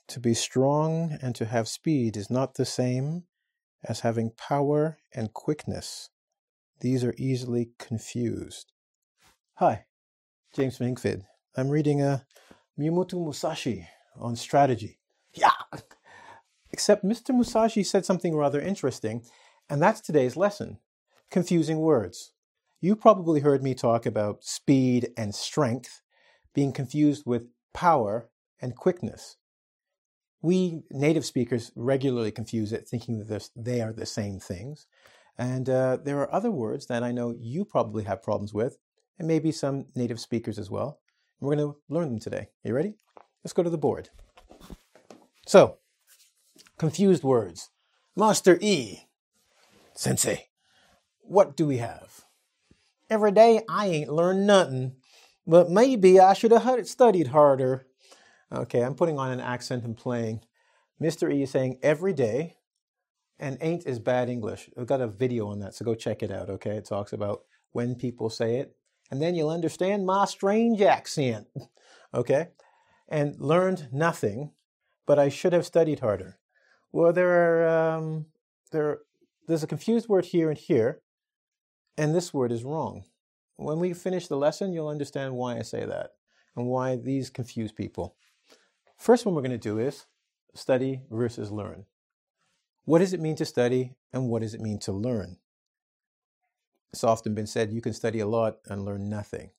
To be strong and to have speed is not the same as having power and quickness. These are easily confused. Hi, James Minkfid. I'm reading Miyamoto Musashi on strategy. Yeah! Except Mr. Musashi said something rather interesting, and that's today's lesson. Confusing words. You probably heard me talk about speed and strength being confused with power and quickness. We native speakers regularly confuse it, thinking that they are the same things. And there are other words that I know you probably have problems with, and maybe some native speakers as well. And we're going to learn them today. Are you ready? Let's go to the board. So, confused words. Master E. Sensei, what do we have? Every day I ain't learned nothing, but maybe I should have studied harder. Okay, I'm putting on an accent and playing. Mr. E is saying every day, and ain't is bad English. I've got a video on that, so go check it out, okay? It talks about when people say it, and then you'll understand my strange accent, okay? And learned nothing, but I should have studied harder. Well, there's a confused word here and here, and this word is wrong. When we finish the lesson, you'll understand why I say that and why these confuse people. First one we're going to do is study versus learn. What does it mean to study and what does it mean to learn? It's often been said you can study a lot and learn nothing.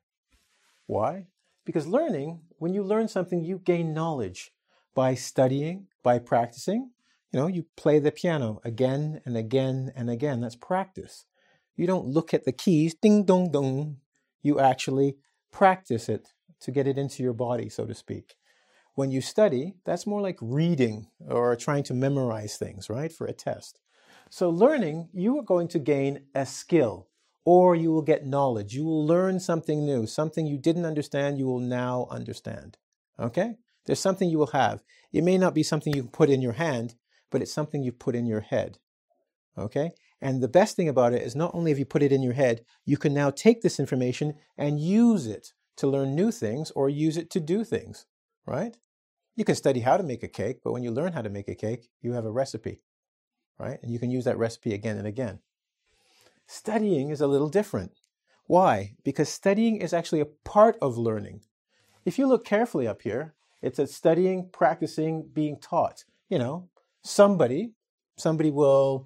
Why? Because learning, when you learn something, you gain knowledge by studying, by practicing. You play the piano again and again and again. That's practice. You don't look at the keys, ding, dong, dong. You actually practice it to get it into your body, so to speak. When you study, that's more like reading or trying to memorize things, right, for a test. So learning, you are going to gain a skill or you will get knowledge. You will learn something new, something you didn't understand, you will now understand, okay? There's something you will have. It may not be something you can put in your hand, but it's something you put in your head, okay? And the best thing about it is not only have you put it in your head, you can now take this information and use it to learn new things or use it to do things, right? You can study how to make a cake, but when you learn how to make a cake, you have a recipe, right? And you can use that recipe again and again. Studying is a little different. Why? Because studying is actually a part of learning. If you look carefully up here, it says studying, practicing, being taught. Somebody will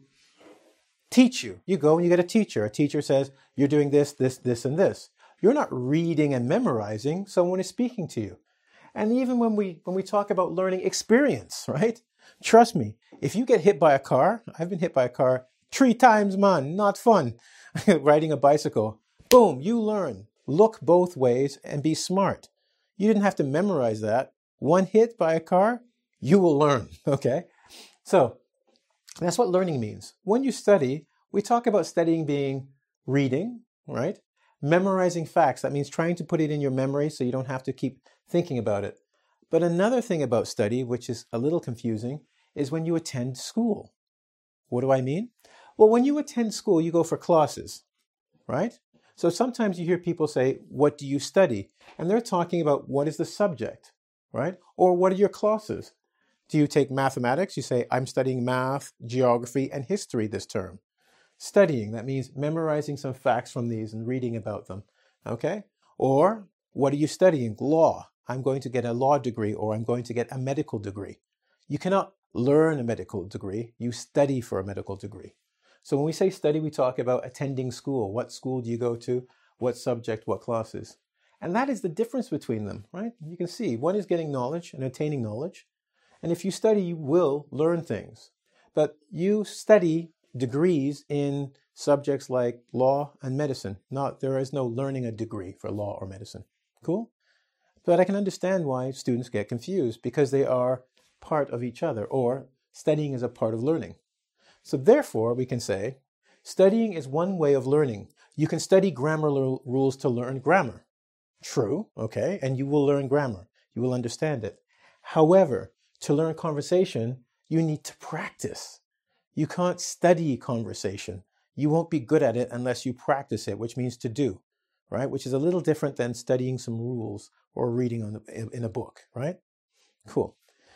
teach you. You go and you get a teacher. A teacher says, you're doing this, this, this, and this. You're not reading and memorizing. Someone is speaking to you. And even when we talk about learning experience, right? Trust me, if you get hit by a car, I've been hit by a car 3 times, man, not fun. Riding a bicycle, boom, you learn. Look both ways and be smart. You didn't have to memorize that. One hit by a car, you will learn, okay? So that's what learning means. When you study, we talk about studying being reading, right? Memorizing facts, that means trying to put it in your memory so you don't have to keep thinking about it. But another thing about study, which is a little confusing, is when you attend school. What do I mean? Well, when you attend school, you go for classes, right? So sometimes you hear people say, what do you study? And they're talking about what is the subject, right? Or what are your classes? Do you take mathematics? You say, I'm studying math, geography, and history this term. Studying, that means memorizing some facts from these and reading about them, okay? Or what are you studying? Law. I'm going to get a law degree or I'm going to get a medical degree. You cannot learn a medical degree. You study for a medical degree. So when we say study, we talk about attending school. What school do you go to? What subject? What classes? And that is the difference between them, right? You can see one is getting knowledge and attaining knowledge. And if you study, you will learn things. But you study degrees in subjects like law and medicine. There is no learning a degree for law or medicine. Cool? But I can understand why students get confused because they are part of each other, or studying is a part of learning. So therefore, we can say, studying is one way of learning. You can study grammar rules to learn grammar. True, okay, and you will learn grammar. You will understand it. However, to learn conversation, you need to practice. You can't study conversation. You won't be good at it unless you practice it, which means to do, right? Which is a little different than studying some rules or reading in a book, right? Cool.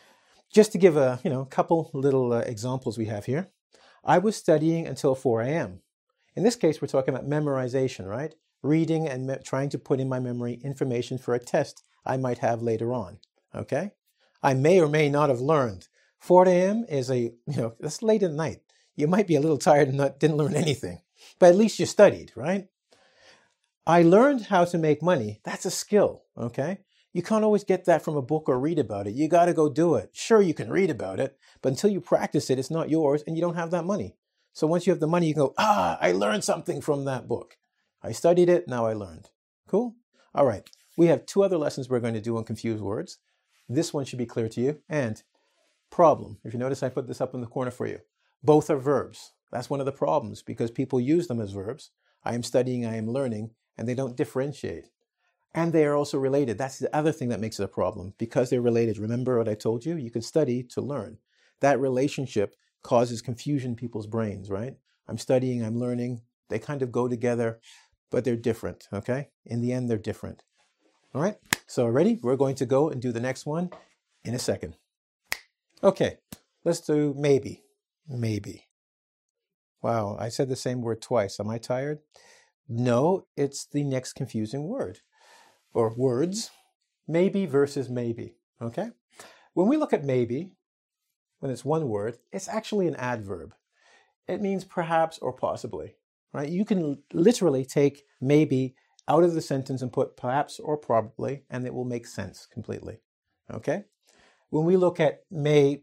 Just to give a couple little examples we have here. I was studying until 4 a.m. In this case, we're talking about memorization, right? Reading and trying to put in my memory information for a test I might have later on, okay? I may or may not have learned. 4 a.m. is that's late at night. You might be a little tired and didn't learn anything, but at least you studied, right? I learned how to make money. That's a skill, okay? You can't always get that from a book or read about it. You got to go do it. Sure, you can read about it, but until you practice it, it's not yours and you don't have that money. So once you have the money, you can go, I learned something from that book. I studied it, now I learned. Cool? All right. We have 2 other lessons we're going to do on confused words. This one should be clear to you. And problem. If you notice, I put this up in the corner for you. Both are verbs. That's one of the problems because people use them as verbs. I am studying, I am learning, and they don't differentiate. And they are also related. That's the other thing that makes it a problem. Because they're related, remember what I told you? You can study to learn. That relationship causes confusion in people's brains, right? I'm studying, I'm learning. They kind of go together, but they're different, okay? In the end, they're different. All right, so ready? We're going to go and do the next one in a second. Okay, let's do maybe. Maybe. Wow, I said the same word twice. Am I tired? No, it's the next confusing word. Or words, maybe versus maybe, okay? When we look at maybe, when it's one word, it's actually an adverb. It means perhaps or possibly, right? You can literally take maybe out of the sentence and put perhaps or probably, and it will make sense completely, okay? When we look at may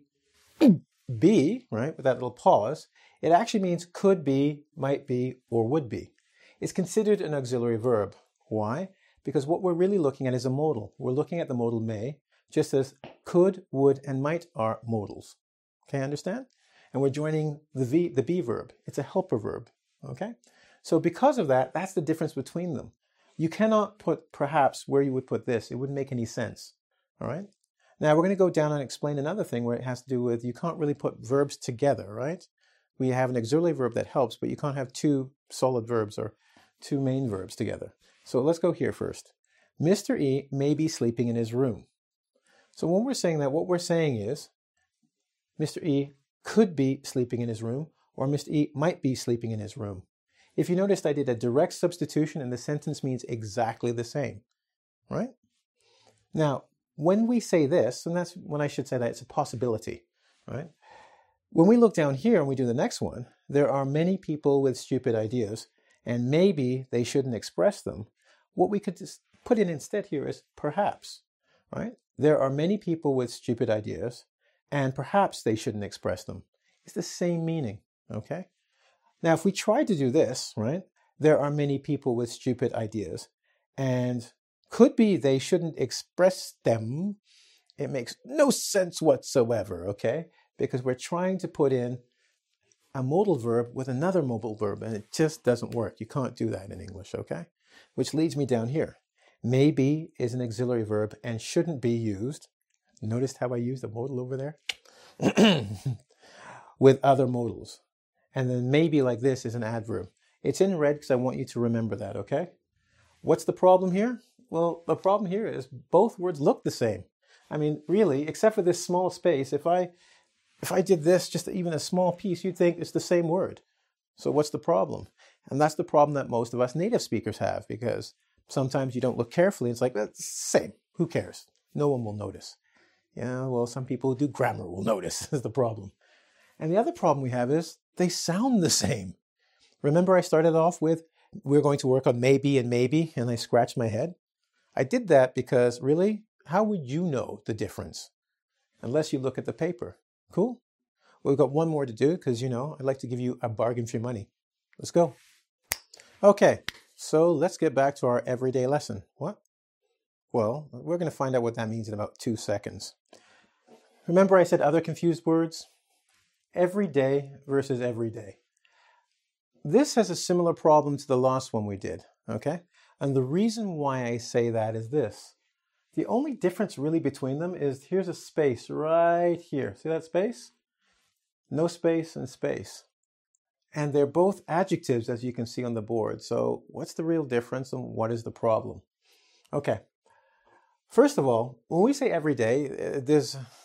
be, right, with that little pause, it actually means could be, might be, or would be. It's considered an auxiliary verb. Why? Because what we're really looking at is a modal. We're looking at the modal may, just as could, would, and might are modals. Okay, understand? And we're joining the be verb. It's a helper verb, okay? So because of that, that's the difference between them. You cannot put perhaps where you would put this. It wouldn't make any sense, all right? Now we're going to go down and explain another thing where it has to do with you can't really put verbs together, right? We have an auxiliary verb that helps, but you can't have 2 solid verbs or 2 main verbs together. So let's go here first. Mr. E may be sleeping in his room. So when we're saying that, what we're saying is Mr. E could be sleeping in his room, or Mr. E might be sleeping in his room. If you noticed, I did a direct substitution and the sentence means exactly the same, right? Now, when we say this, and that's when I should say that it's a possibility, right? When we look down here and we do the next one, there are many people with stupid ideas, and maybe they shouldn't express them. What we could just put in instead here is perhaps, right? There are many people with stupid ideas, and perhaps they shouldn't express them. It's the same meaning, okay? Now, if we try to do this, right? There are many people with stupid ideas, and could be they shouldn't express them. It makes no sense whatsoever, okay? Because we're trying to put in a modal verb with another modal verb, and it just doesn't work. You can't do that in English, okay? Which leads me down here. Maybe is an auxiliary verb and shouldn't be used. Notice how I used a modal over there? With other modals. And then maybe like this is an adverb. It's in red because I want you to remember that, okay? What's the problem here? Well, the problem here is both words look the same. I mean, really, except for this small space, if I did this, just even a small piece, you'd think it's the same word. So what's the problem? And that's the problem that most of us native speakers have, because sometimes you don't look carefully. It's like, that's the same. Who cares? No one will notice. Yeah, well, some people who do grammar will notice is the problem. And the other problem we have is they sound the same. Remember I started off with, we're going to work on maybe, and I scratched my head? I did that because, really, how would you know the difference? Unless you look at the paper. Cool? We've got one more to do because, I'd like to give you a bargain for your money. Let's go. Okay, so let's get back to our everyday lesson. What? Well, we're going to find out what that means in about 2 seconds. Remember I said other confused words? Everyday versus everyday. This has a similar problem to the last one we did, okay? And the reason why I say that is this. The only difference really between them is here's a space right here. See that space? No space and space. And they're both adjectives, as you can see on the board. So what's the real difference and what is the problem? Okay. First of all, when we say every day, there's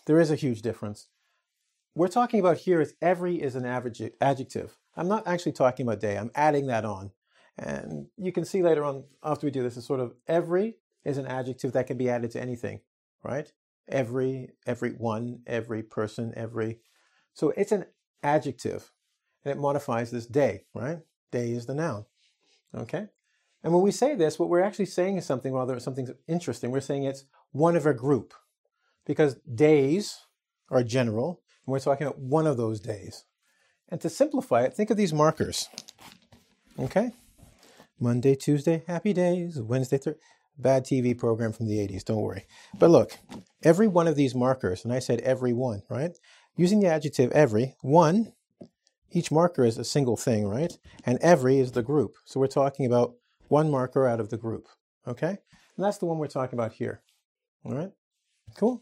there is a huge difference. We're talking about here is every is an average adjective. I'm not actually talking about day. I'm adding that on. And you can see later on after we do this, is sort of every is an adjective that can be added to anything, right? Every one, every person, every. So it's an adjective and it modifies this day, right? Day is the noun, okay? And when we say this, what we're actually saying is something interesting. We're saying it's one of a group because days are general and we're talking about one of those days. And to simplify it, think of these markers, okay? Monday, Tuesday, happy days. Wednesday, Thursday, bad TV program from the 80s, don't worry. But look, every one of these markers, and I said every one, right? Using the adjective every, one, each marker is a single thing, right? And every is the group. So we're talking about one marker out of the group, okay? And that's the one we're talking about here, all right? Cool.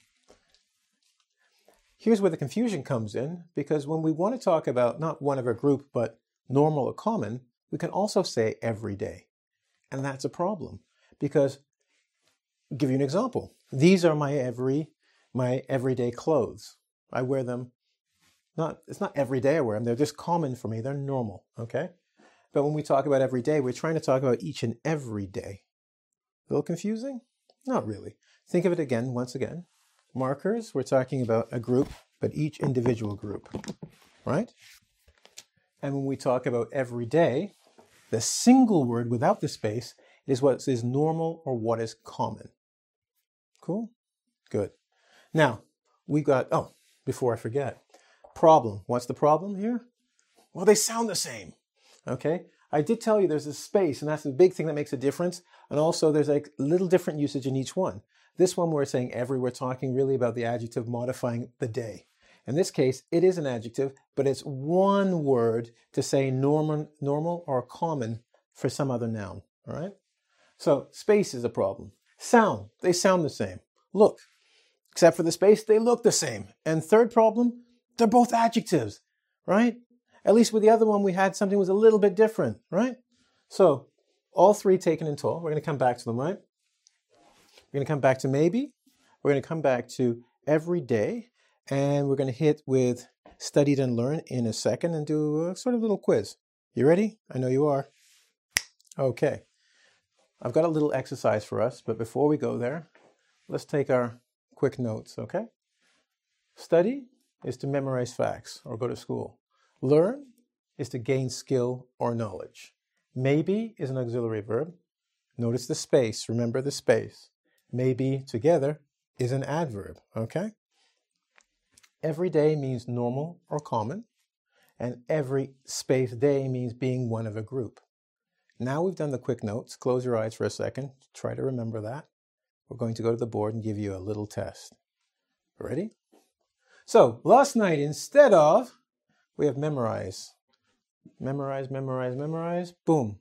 Here's where the confusion comes in, because when we want to talk about not one of a group, but normal or common, we can also say every day. And that's a problem because, I'll give you an example. These are my everyday clothes. I wear them, it's not every day I wear them. They're just common for me. They're normal, okay? But when we talk about every day, we're trying to talk about each and every day. A little confusing? Not really. Think of it again, once again. Markers, we're talking about a group, but each individual group, right? And when we talk about every day, the single word without the space is what is normal or what is common. Cool? Good. Now, we got, before I forget, problem. What's the problem here? Well, they sound the same. Okay? I did tell you there's a space, and that's the big thing that makes a difference. And also there's like little different usage in each one. This one we're saying every, we're talking really about the adjective modifying the day. In this case, it is an adjective, but it's one word to say normal or common for some other noun, all right? So space is a problem. Sound, they sound the same. Look, except for the space, they look the same. And third problem, they're both adjectives, right? At least with the other one, we had something was a little bit different, right? So all three taken in total, we're going to come back to them, right? We're going to come back to maybe, we're going to come back to every day, and we're going to hit with studied and learn in a second and do a sort of little quiz. You ready? I know you are. Okay. I've got a little exercise for us, but before we go there, let's take our quick notes, okay? Study is to memorize facts or go to school. Learn is to gain skill or knowledge. Maybe is an auxiliary verb. Notice the space. Remember the space. Maybe together is an adverb, okay? Every day means normal or common, and every space day means being one of a group. Now we've done the quick notes. Close your eyes for a second. Try to remember that. We're going to go to the board and give you a little test. Ready? So last night, instead of, we have memorize. Memorize, memorize, memorize. Boom.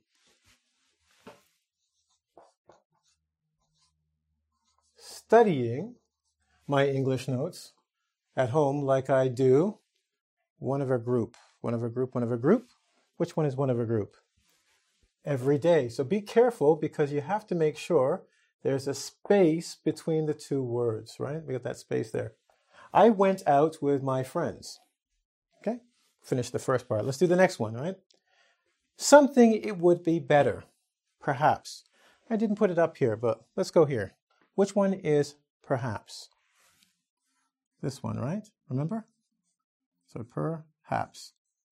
Studying my English notes at home like I do. One of a group. One of a group, one of a group. Which one is one of a group? Every day. So be careful because you have to make sure there's a space between the two words, right? We got that space there. I went out with my friends. Okay? Finish the first part. Let's do the next one, right? Something it would be better. Perhaps. I didn't put it up here, but let's go here. Which one is perhaps? This one, right? Remember? So perhaps.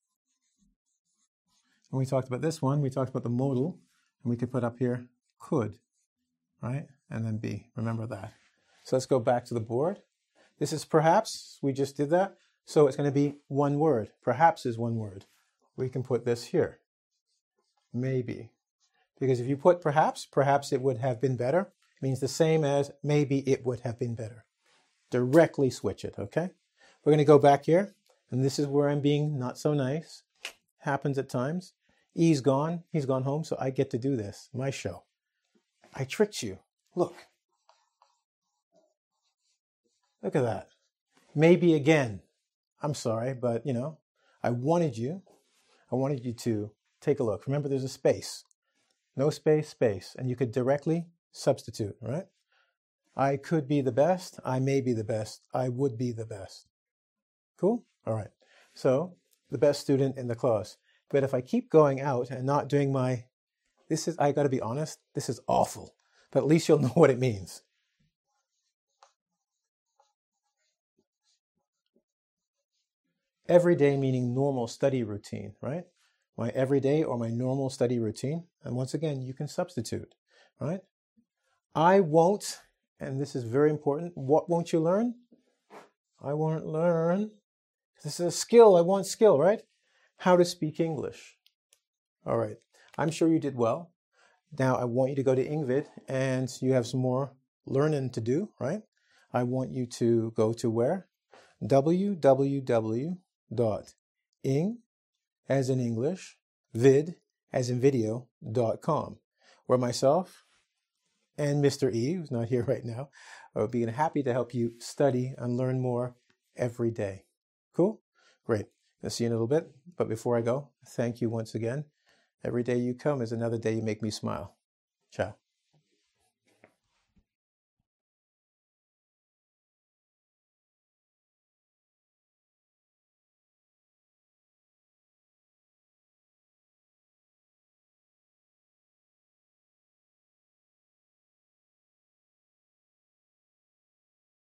When we talked about this one, we talked about the modal, and we could put up here could, right? And then be. Remember that. So let's go back to the board. This is perhaps. We just did that. So it's going to be one word. Perhaps is one word. We can put this here. Maybe. Because if you put perhaps it would have been better, it means the same as maybe it would have been better. Directly switch it, okay? We're going to go back here, and this is where I'm being not so nice. Happens at times. He's gone home, so I get to do this, my show. I tricked you. Look. Look at that. Maybe again. I'm sorry, but I wanted you to take a look. Remember, there's a space. No space, space. And you could directly substitute, right? I could be the best. I may be the best. I would be the best. Cool? All right. So the best student in the class. But if I keep going out and not doing my, I got to be honest, this is awful. But at least you'll know what it means. Everyday meaning normal study routine, right? My everyday or my normal study routine. And once again, you can substitute, right? I won't, and this is very important. What won't you learn? I won't learn. This is a skill. I want skill, right? How to speak English. All right. I'm sure you did well. Now I want you to go to Engvid and you have some more learning to do, right? I want you to go to where? www.ing as in English, vid as in video.com, where myself and Mr. E, who's not here right now, will be happy to help you study and learn more every day. Cool? Great. I'll see you in a little bit. But before I go, thank you once again. Every day you come is another day you make me smile. Ciao.